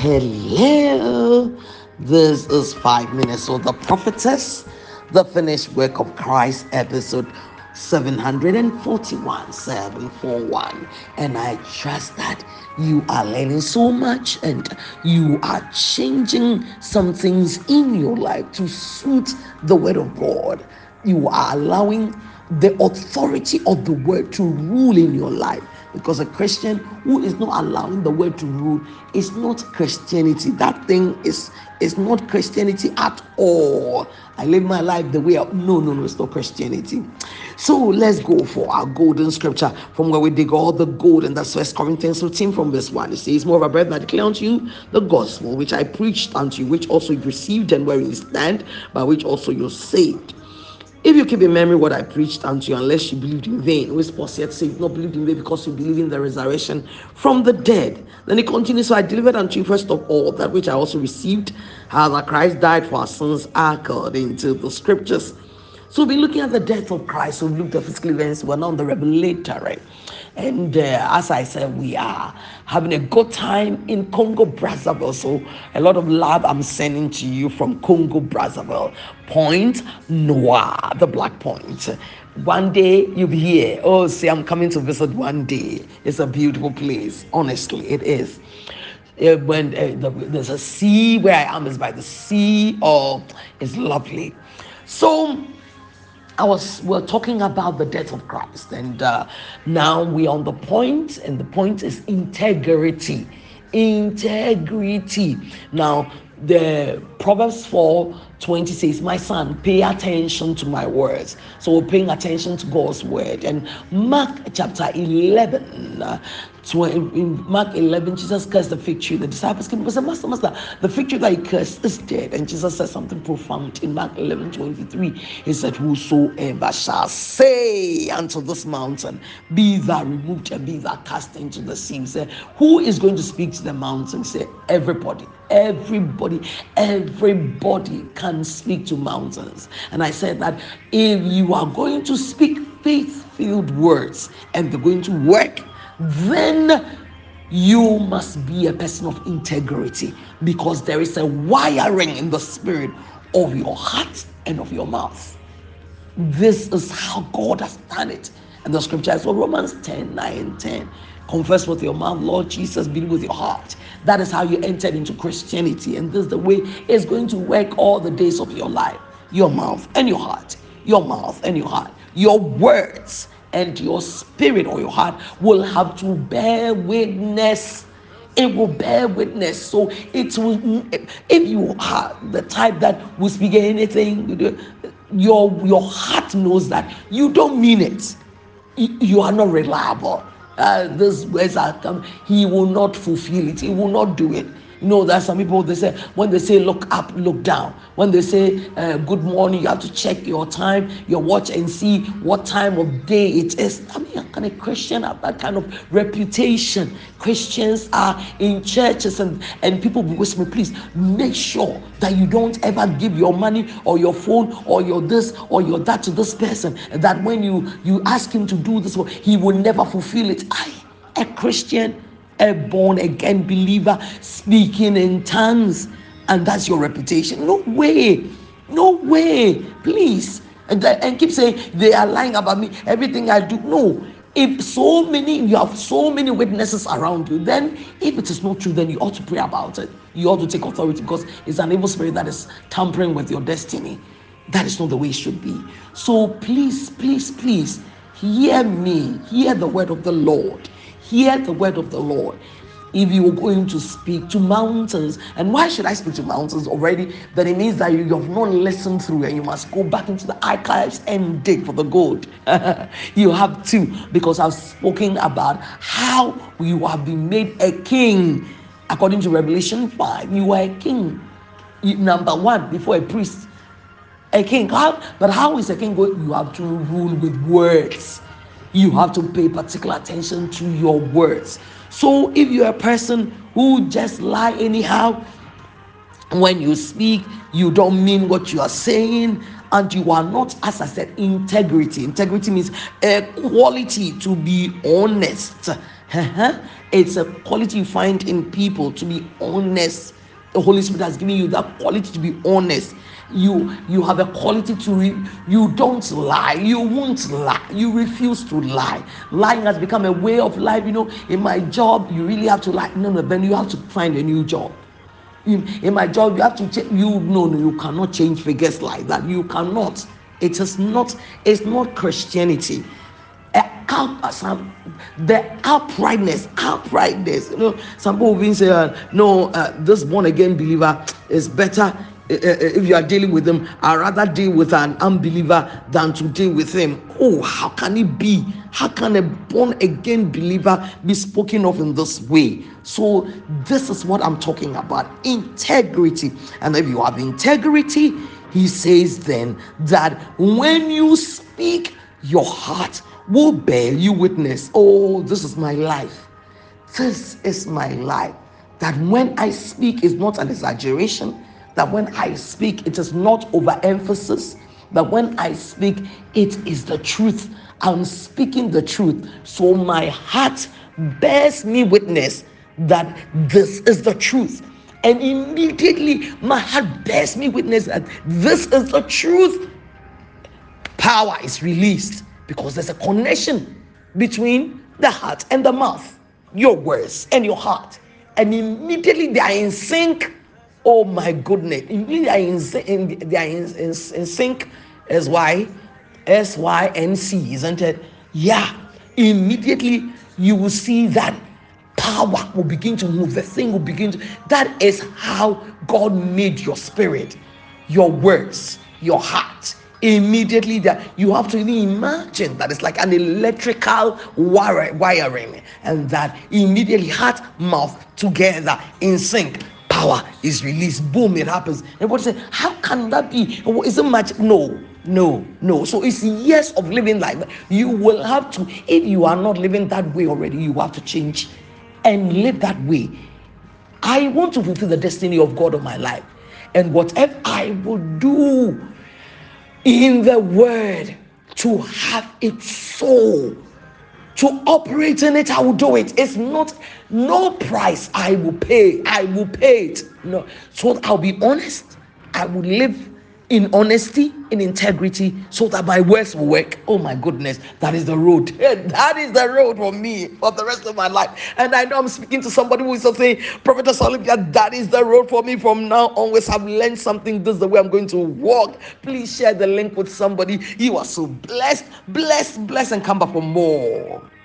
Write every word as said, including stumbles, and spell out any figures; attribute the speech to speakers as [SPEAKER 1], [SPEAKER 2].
[SPEAKER 1] Hello, this is Five Minutes with the Prophetess, the finished work of Christ, episode seven forty-one, seven forty-one. And I trust that you are learning so much and you are changing some things in your life to suit the word of God. You are allowing the authority of the word to rule in your life, because a Christian who is not allowing the word to rule is not Christianity. That thing is is not Christianity at all. I live my life the way I, no no no it's not Christianity. So let's go for our golden scripture from where we dig all the gold, and that's First Corinthians fifteen from verse one. It says, "Moreover, brethren, I declare unto you the gospel which I preached unto you, which also you received, and wherein you stand, by which also you're saved. If you keep in memory what I preached unto you, unless you believed in vain." Which Paul said, say, not believed in vain because you believe in the resurrection from the dead. Then he continues, "So I delivered unto you first of all that which I also received, how that Christ died for our sins according to the scriptures." So we'll be looking at the death of Christ. We've looked at physical events. We're now on the revelatory. And uh, as I said, we are having a good time in Congo Brazzaville. So a lot of love I'm sending to you from Congo Brazzaville. Point Noir, the Black Point. One day you'll be here. Oh, see, I'm coming to visit one day. It's a beautiful place. Honestly, it is. Uh, when uh, the, there's a sea where I am is by the sea. Oh, it's lovely. So I was we're talking about the death of Christ, and uh, now we're on the point, and the point is integrity. Integrity. Now, the Proverbs four twenty says, "My son, pay attention to my words." So we're paying attention to God's word. And Mark chapter eleven, uh, in Mark eleven, Jesus cursed the fig tree. The disciples came and said, "Master, Master, the fig tree that he cursed is dead." And Jesus said something profound in Mark eleven twenty-three. He said, "Whosoever shall say unto this mountain, be thou removed and be thou cast into the sea." He said, who is going to speak to the mountain? He said, everybody. Everybody, everybody can speak to mountains. And I said that if you are going to speak faith-filled words and they're going to work, then you must be a person of integrity, because there is a wiring in the spirit of your heart and of your mouth. This is how God has done it. And the scripture is, well, Romans ten, nine and ten. Confess with your mouth, Lord Jesus, believe with your heart. That is how you entered into Christianity. And this is the way it's going to work all the days of your life. Your mouth and your heart. Your mouth and your heart. Your words and your spirit or your heart will have to bear witness. It will bear witness. So it will, if you are the type that will speak anything, your your heart knows that you don't mean it. You are not reliable. Uh, these words are come. He will not fulfill it. He will not do it. You know, there are some people, they say, when they say look up, look down. When they say uh, good morning, you have to check your time, your watch, and see what time of day it is. I mean, can a Christian have that kind of reputation? Christians are in churches, and, and people will whisper, please make sure that you don't ever give your money or your phone or your this or your that to this person. And that when you, you ask him to do this, he will never fulfill it. I, a Christian, a born again believer speaking in tongues, and that's your reputation? No way, no way, please. And, and keep saying they are lying about me, everything I do. No, if so many, you have so many witnesses around you, then if it is not true, then you ought to pray about it. You ought to take authority, because it's an evil spirit that is tampering with your destiny. That is not the way it should be. So please, please, please hear me, hear the word of the Lord. Hear the word of the Lord. If you are going to speak to mountains, and why should I speak to mountains already? That it means that you have not listened through, and you must go back into the archives and dig for the gold. You have to, because I've spoken about how you have been made a king. According to Revelation five, you are a king. You, number one, before a priest, a king. How, but how is a king going? You have to rule with words. You have to pay particular attention to your words. So if you're a person who just lie anyhow, when you speak, you don't mean what you are saying, and you are not, as I said, integrity. Integrity means a quality to be honest. Uh-huh. It's a quality you find in people, to be honest. The Holy Spirit has given you that quality to be honest. You you have a quality to re, you don't lie. You won't lie. You refuse to lie. Lying has become a way of life. You know, in my job, you really have to lie. No, no, then you have to find a new job. In, in my job, you have to change. You no, no, you cannot change figures like that. You cannot. It is not. It's not Christianity. Uh, out, some, the uprightness, uprightness. You know, some people will say, uh, "No, uh, this born again believer is better." Uh, uh, if you are dealing with them, I'd rather deal with an unbeliever than to deal with him. Oh, how can it be? How can a born again believer be spoken of in this way? So, this is what I'm talking about, integrity. And if you have integrity, he says then that when you speak, your heart will bear you witness. Oh, this is my life. This is my life. That when I speak is not an exaggeration. That when I speak, it is not overemphasis. That when I speak, it is the truth. I'm speaking the truth. So my heart bears me witness that this is the truth. And immediately my heart bears me witness that this is the truth. Power is released because there's a connection between the heart and the mouth, your words and your heart, and immediately they are in sync. Oh my goodness, immediately they are in, in, they are in, in, in sync. S Y S Y N C, isn't it? Yeah, immediately you will see that power will begin to move, the thing will begin to, that is how God made your spirit, your words, your heart. Immediately that you have to even imagine that it's like an electrical wire, wiring, and that immediately heart, mouth together in sync, power is released. Boom, it happens. Everybody say, how can that be? Is it much? No, no, no. So it's years of living like that. You will have to, if you are not living that way already, you have to change and live that way. I want to fulfill the destiny of God on my life, and whatever I will do in the word, to have it so, to operate in it, I will do it. It's not no price I will pay. I will pay it. No, so I'll be honest. I will live in honesty, in integrity, so that my words will work. Oh my goodness, that is the road. That is the road for me for the rest of my life. And I know I'm speaking to somebody who is saying, Prophetess Olivia, that is the road for me from now onwards. I've learned something. This is the way I'm going to walk. Please share the link with somebody. You are so blessed, blessed, blessed, and come back for more.